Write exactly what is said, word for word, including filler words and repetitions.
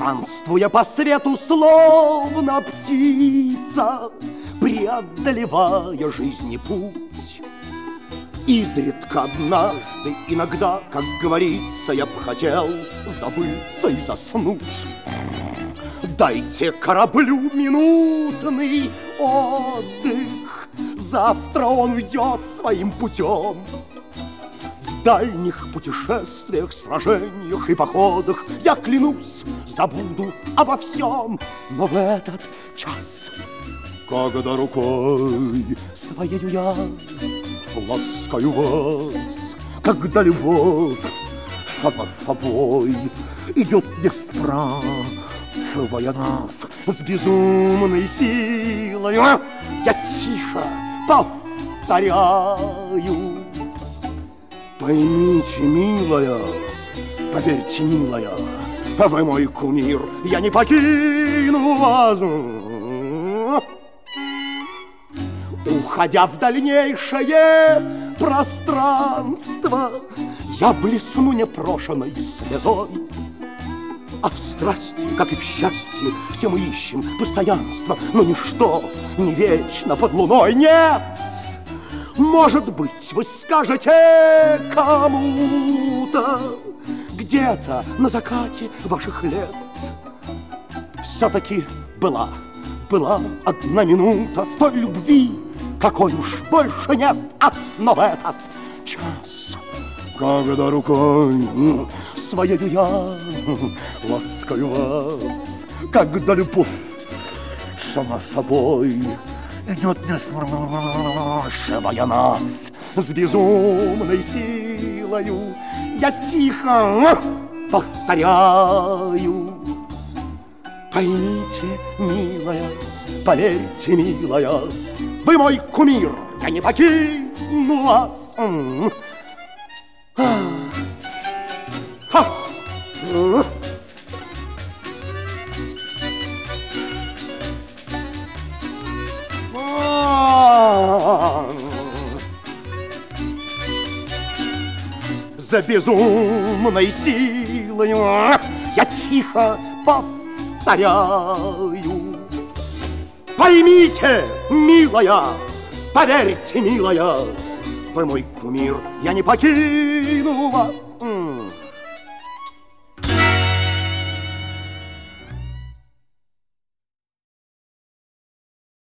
Странствуя по свету, словно птица, преодолевая жизни путь, изредка однажды, иногда, как говорится, я б хотел забыться и заснуть. Дайте кораблю минутный отдых, завтра он уйдет своим путем. В дальних путешествиях, сражениях и походах я, клянусь, забуду обо всем. Но в этот час, когда рукой своею я ласкаю вас, когда любовь сама собой идет не вправо, вшивая нас с безумной силой, я тихо повторяю: поймите, милая, поверьте, милая, вы мой кумир, я не покину вас. Уходя в дальнейшее пространство, я блесну непрошенной слезой. А в страсти, как и в счастье, все мы ищем постоянство, но ничто не вечно под луной. Нет! Может быть, вы скажете кому-то где-то на закате ваших лет: все-таки была, была одна минута той любви, какой уж больше нет. А, но в этот час, когда рукой своею я ласкаю вас, когда любовь сама собой идет не спрашивая нас с безумной силою, я тихо повторяю: поймите, милая, поверьте, милая, вы мой кумир, я не покину вас. Ха! За безумной силой я тихо повторяю: поймите, милая, поверьте, милая, вы мой кумир, я не покину вас.